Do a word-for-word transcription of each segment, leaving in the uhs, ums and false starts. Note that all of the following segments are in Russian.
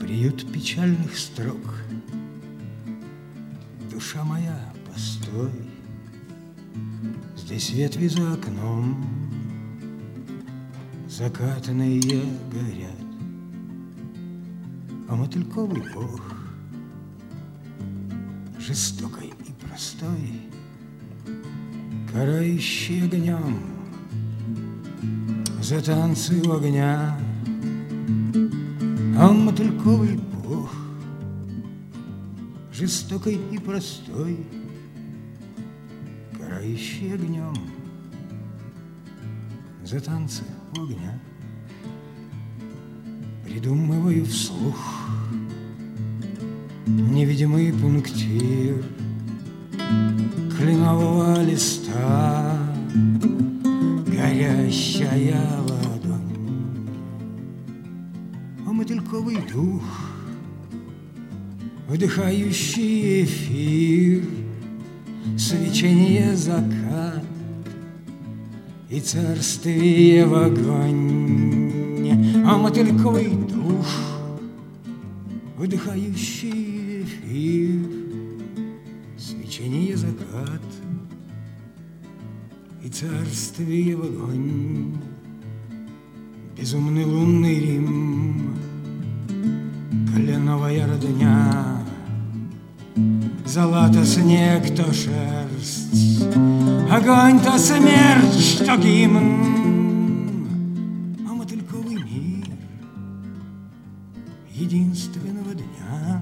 Приют печальных строк. Душа моя, постой, здесь ветви за окном закатанные горят, а мотыльковый бог, жестокой и простой, карающий огнем за танцы у огня. А он мотыльковый бог, жестокой и простой, карающий огнем за танцы у огня. Придумываю вслух невидимый пунктир кленового листа, горящая ладонь, а мотыльковый дух, вдыхающий эфир, свечение закат и царствие в огонь, а мотыльковый дух, выдыхающий эфир, свечение закат и царствие в огонь. Безумный лунный Рим, кленовая родня, золото, снег, то шерсть, огонь, то смерть, что гимн, а мотыльковый мир единственного дня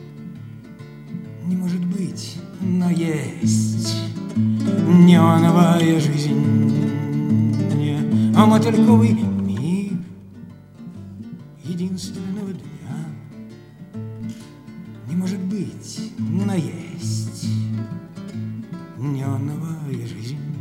не может быть, но есть неоновая жизнь, а мотыльковый мир единственного дня не может быть, но есть неоновая жизнь.